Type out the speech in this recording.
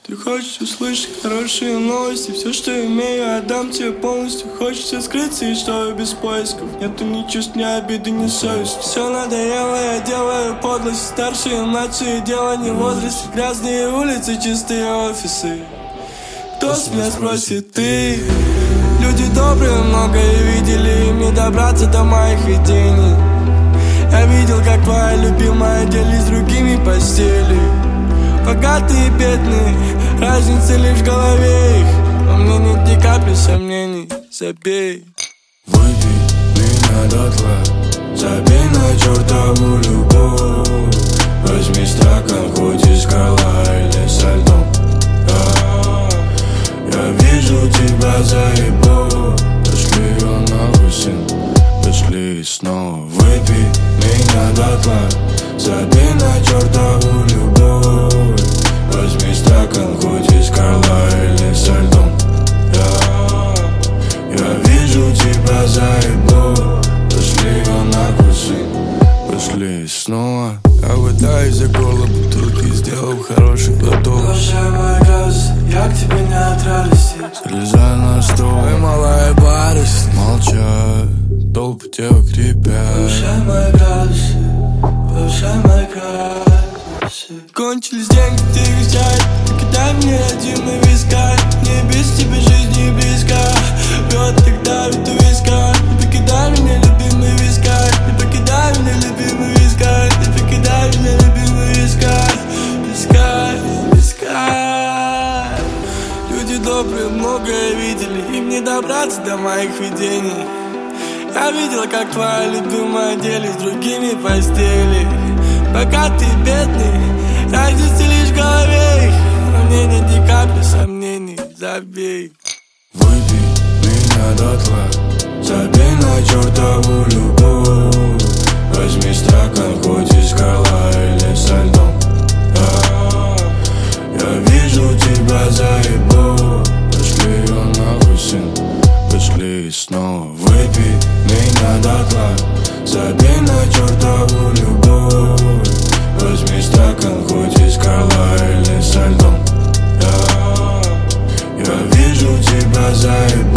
Ты хочешь услышать хорошие новости, все, что имею, отдам тебе полностью. Хочется скрыться, и что без поисков нету ни чувств, ни обиды, ни совести. Все надоело, я делаю подлость. Старшие, младшие, дело не в возрасте. Грязные улицы, чистые офисы. Кто с меня спросит, ты? Люди добрые многое видели, им не добраться до моих видений. Я видел, как твоя любимая делись с другими постели. Богатые и бедные, разница лишь в голове их. Во мне нет ни капли сомнений, забей. Выпей меня дотла, забей на чертову любовь. Возьми стакан, хоть из скала или со льдом. Я вижу тебя заебу. Пошли ее нахуй, сын, пошли снова. Выпей меня дотла, забей на чертову любовь. Возьми стакан, хоть из скала или со льдом. Я вижу тебя заебу. Пошли ее нахуй, сын, пошли снова. Я хватаюсь за горло бутылки, сделав хороший глоток. Глушай мой газ, я к тебе не от радости. Залезай на стол, Ой, малая барышня, молчат, толпы девок ребят. Повышай мои градусы, повышай мои градусы. кончились деньги, ты их взять. Покидай мне один и вискай. Мне без тебя жизнь не близка. Пьет тогда ведь у виска. Не покидай меня, любимый вискай. Не покидай меня, любимый вискай. Не покидай меня, любимый вискай. Вискай, вискай. Люди добрые многое видели, им не добраться до моих видений. Я видел, как твоя любимая делись с другими постели. Богатые и бедные, разница лишь в голове их. Но мне нет ни капли сомнений, забей. Выпей меня дотла, забей на чертову любовь. Возьми стакан, хоть из скала или со льдом. Я вижу тебя заебу. Пошли ее нахуй, сын, пошли снова. Выпей меня дотла, забей на чертову любовь. Возьми стакан, хоть из скала или со льдом. Я вижу тебя заебу.